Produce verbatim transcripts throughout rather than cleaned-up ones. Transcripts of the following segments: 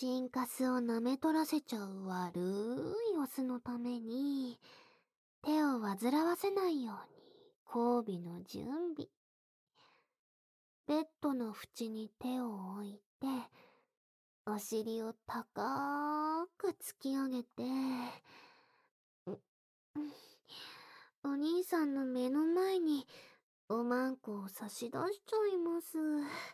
チンカスを舐め取らせちゃう悪いオスのために、手を煩わせないように交尾の準備。ベッドの縁に手を置いて、お尻を高く突き上げて、お兄さんの目の前におまんこを差し出しちゃいます。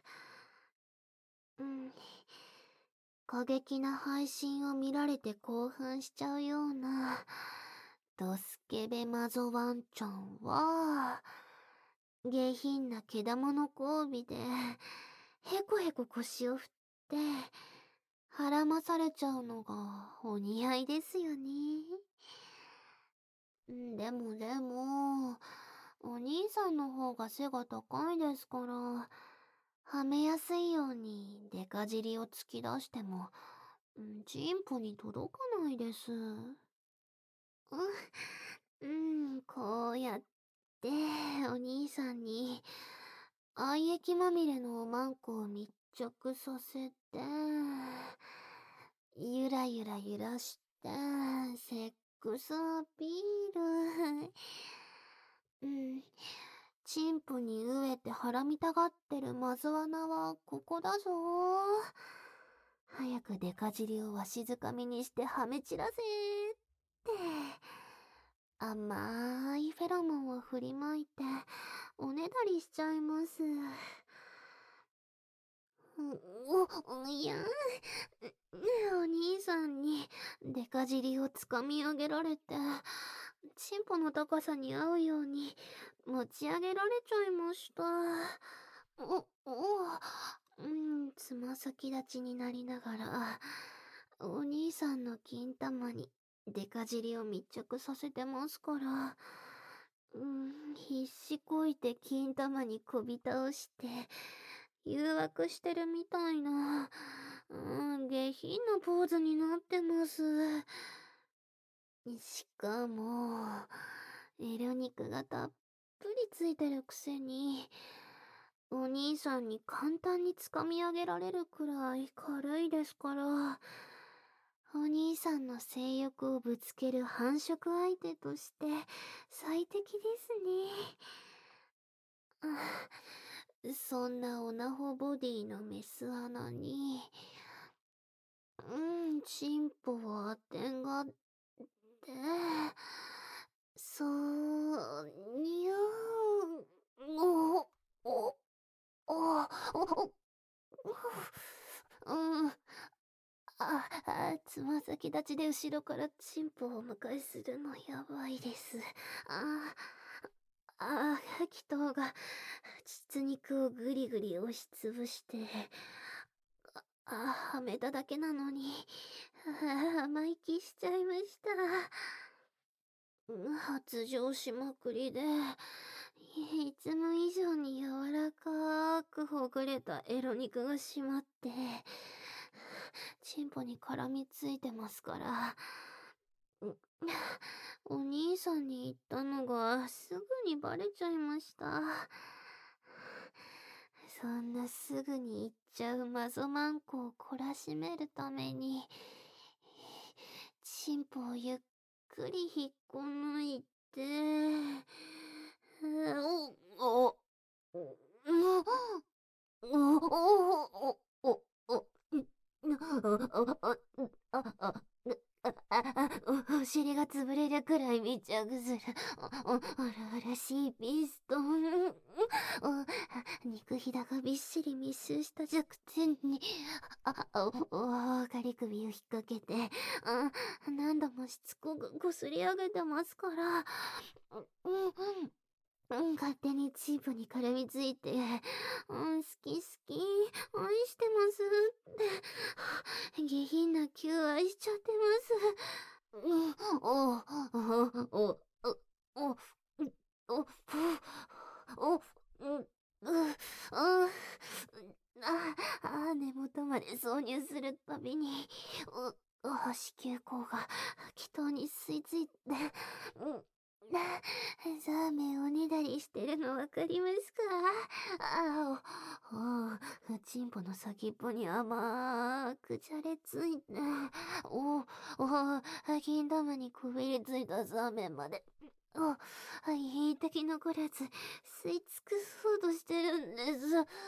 うん、過激な配信を見られて興奮しちゃうようなドスケベマゾワンちゃんは、下品な毛玉の交尾でへこへこ腰を振って腹まされちゃうのがお似合いですよね。でもでも、お兄さんの方が背が高いですから、はめやすいようにデカ尻を突き出しても、チンポに届かないです。うん、うん、こうやってお兄さんに愛液まみれのおまんこを密着させて、ゆらゆら揺らして、セックスアピール。うん。チンポに飢えて腹みたがってるマズワナはここだぞ。早くデカ尻をわしづかみにしてはめ散らせって甘いフェロモンを振りまいておねだりしちゃいます。お、いや、お兄さんにデカ尻をつかみ上げられて、チンポの高さに合うように持ち上げられちゃいました。お、お、うん、つま先立ちになりながら、お兄さんの金玉にデカ尻を密着させてますから、うん、必死こいて金玉にこび倒して、誘惑してるみたいな、うん、下品なポーズになってます。しかも、エロ肉がたっぷりついてるくせに、お兄さんに簡単につかみ上げられるくらい軽いですから、お兄さんの性欲をぶつける繁殖相手として最適ですね。そんなオナホボディのメス穴に、うん、チンポをあてがって、そう、にゃーお、お、お、お、うん、あ、あ、つま先立ちで後ろからチンポをお迎えするのやばいです。あ、あ、気筒が、膣肉をぐりぐり押しつぶして、あ、はめただけなのに、あ、生意気しちゃいました。発情しまくりで、いつも以上に柔らかくほぐれたエロ肉が締まって、チンポに絡みついてますから、お兄さんに言ったのがすぐにバレちゃいました。そんなすぐに言っちゃうマゾマンコを懲らしめるために、チンポをゆっくり引っこ抜いて、お、お、お、お、お、お、お、あ、あ、あ、お尻が潰れるくらい密着する。お、お、あらあらしいピストン。お、肉ひだがびっしり密集した弱点に、あ、お、お、ガリ首を引っ掛けて、あ、何度もしつこくこすり上げてますから、うん、うん、勝手にチープに絡みついて、うん、好き好き、愛してますって、下品な求愛しちゃってます。うん、お、お、お、お、お、お、お、お、うん、う、あ、あ、根元まで挿入するたびに、う、あ、子宮口が気筒に吸い付いて、うん、 ザーメンをねだりしてるのわかりますか？ああ、お、お、チンポの先っぽに甘くじゃれついて、お、お、金玉にこびりついたザーメンまで、お、一滴残らず吸い尽くそうとしてるんです。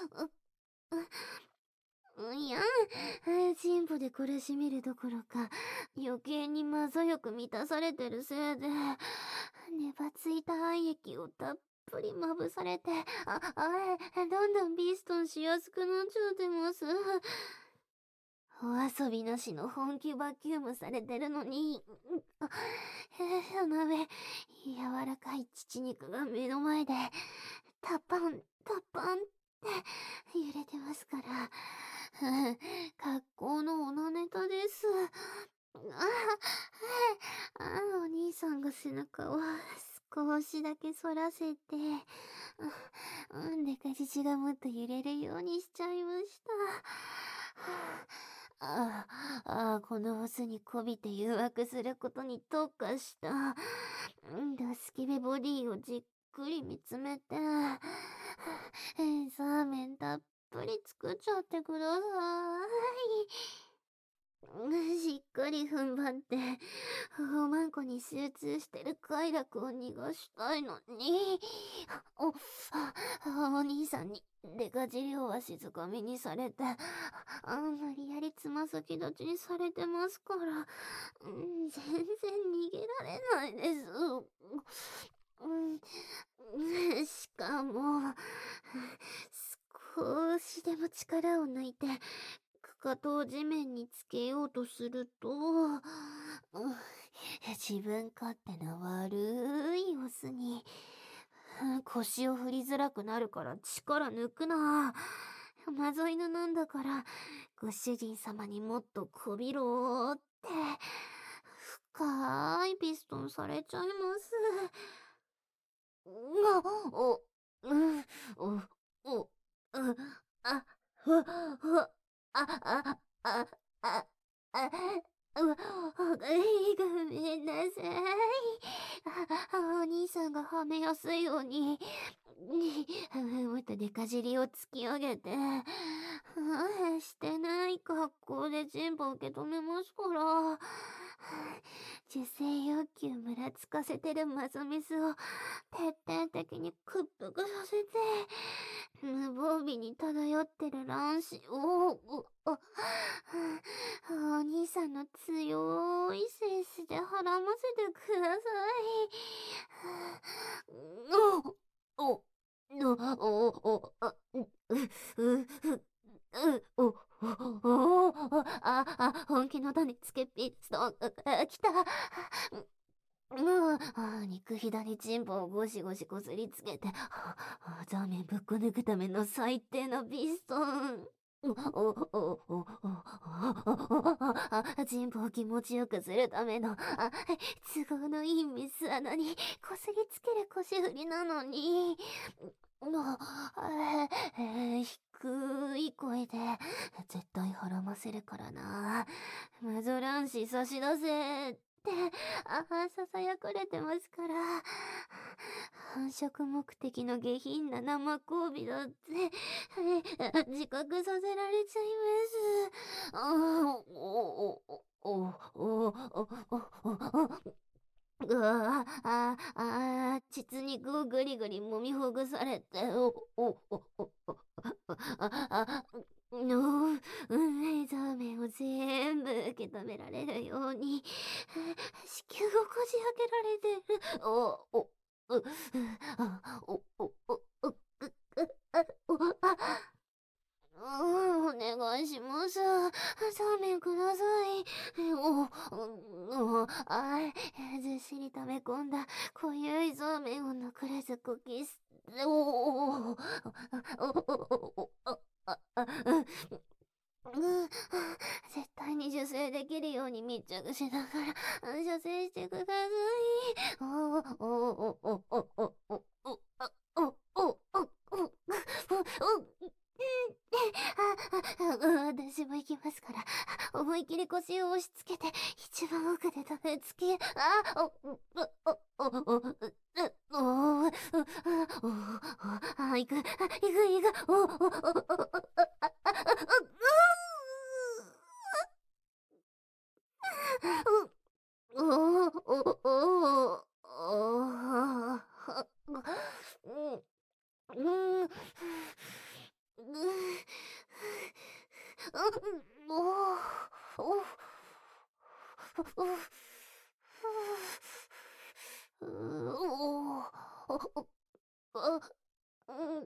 う、いや、チンポで懲らしめるどころか、余計にまぞよく満たされてるせいで、ねばついた愛液をたっぷりまぶされて、あ、あれ、どんどんビストンしやすくなっちゃってます。お遊びなしの本気バキュームされてるのに、その上、柔らかい乳肉が目の前で、タッパン、タッパンって揺れてますから、格好のオナネタです。ああ、あお兄さんが背中を少しだけ反らせて、うん、でかじちがもっと揺れるようにしちゃいました。ああ、あこのオスにこびて誘惑することに特化した、うんドスケベボディをじっくり見つめて、サーメンたっぷり作っちゃってください。しっかり踏ん張って、おまんこに集中してる快楽を逃がしたいのに、お、お兄さんにデカ尻をわしづかみにされて、あ無理やりつま先立ちにされてますから、うん、全然逃げられないです。うん、しかも、少しでも力を抜いて、かかとを地面につけようとすると、うん自分勝手な悪いオスに、うん腰を振りづらくなるから力抜くな。マゾ犬なんだから、ご主人様にもっとこびろーって、深いピストンされちゃいます。が、お、うん、お、お、う、あ、ふ、ふ、あ、あ、あ、あ、あ、う、ごめんなさい。あ、お兄さんがはめやすいように、もっとデカ尻を突き上げて、してない格好で全部受け止めますから、受精欲求むらつかせてるマゾメスを徹底的に屈服させて、無防備に漂ってる卵子を、お、お、お兄さんの強いセンスではらませてください。お、お、お、お、お、あ、う、う、う、う、お、お、お、あ、あ、本気の種つけピストン、あ、来た。もう、あ肉ひだにチンポをゴシゴシこすりつけて、ザーメンぶっこ抜くための最低のピストン。お、お、お、お、お、あ、チンポを気持ちよくするための、あ、都合のいいメス穴にこすりつける腰振りなのに、もう、えー、低い声で、絶対はらませるからな。マゾ卵子差し出せって、あささやかれてますから、繁殖目的の下品な生交尾だって、自覚させられちゃいます。あお、お、お、お、お、お、お、うわあ、あ、あ、膣肉をぐりぐり揉みほぐされて、お、お、お、お、お、あ、あ、の、うん、ザーメンを全部受け止められるように、子宮をこじ開けられてる。お、お、う、あ、お、お、お、お、う、あ、お、あ、うん、お願いします。ザーメンください。お、お、あ、ずっしり溜め込んだ濃ゆいザーメンを残らずこきす、お、お、お、お、お、お、あ、あ、あ、うん、絶対に受精できるように密着しながら、受精してください。お、お、お、お、お、お、お、お、お、あ、お、お、お、お、お、お、あ、あ、私も行きますから、 思い切り腰を押し付けて、一番奥で食べつけ、あ、お、お、お、お、お、お、お、お、あ、行く、行く、行く、お、お、お、お、お、お、お、お、うん、うん、お、お、お、お、お、あ、うん、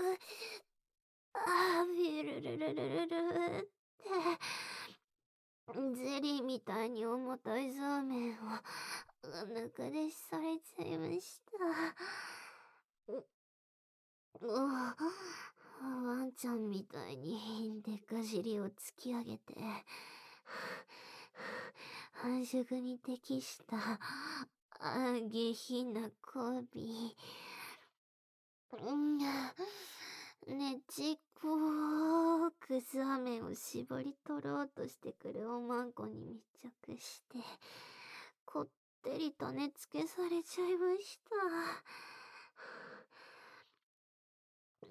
あ、ビルルルルルルって、ゼリーみたいに重たいそうめんを、中でしされちゃいました。う、うワンちゃんみたいにでか尻を突き上げて、繁殖に適した、あ、下品な交尾。うん、ねちっこーくスアメンを絞り取ろうとしてくるおまんこに密着して、こってり種付けされちゃいました。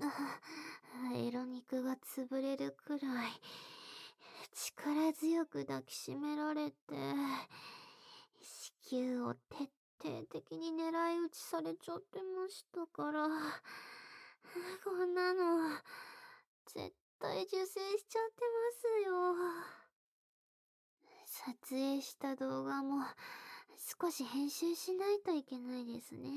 あ、エロ肉が潰れるくらい、力強く抱きしめられて、子宮を徹底的に狙い撃ちされちゃってましたから、こんなの、絶対受精しちゃってますよ。撮影した動画も、少し編集しないといけないですね。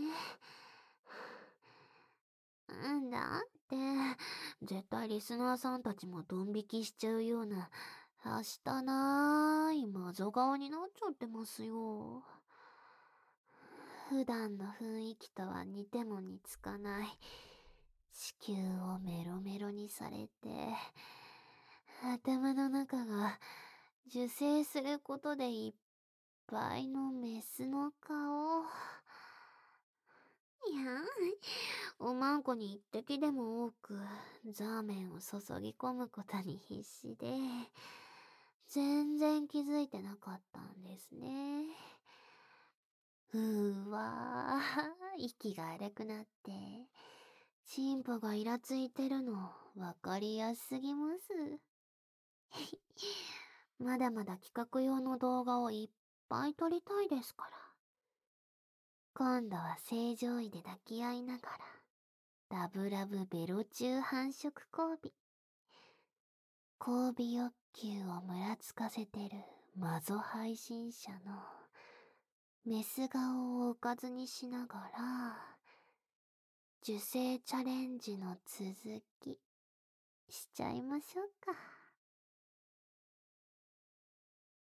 んだって、絶対リスナーさんたちもドン引きしちゃうような、はしたなーいマゾ顔になっちゃってますよ。普段の雰囲気とは似ても似つかない、子宮をメロメロにされて、頭の中が受精することでいっぱいのメスの顔。いやおまんこに一滴でも多くザーメンを注ぎ込むことに必死で、全然気づいてなかったんですね。うーわー、息が荒くなって、チンポがイラついてるのわかりやすすぎます。まだまだ企画用の動画をいっぱい撮りたいですから。今度は正常位で抱き合いながら、ラブラブベロ中繁殖交尾。交尾欲求をむらつかせてるマゾ配信者のメス顔をおかずにしながら、受精チャレンジの続きしちゃいましょうか。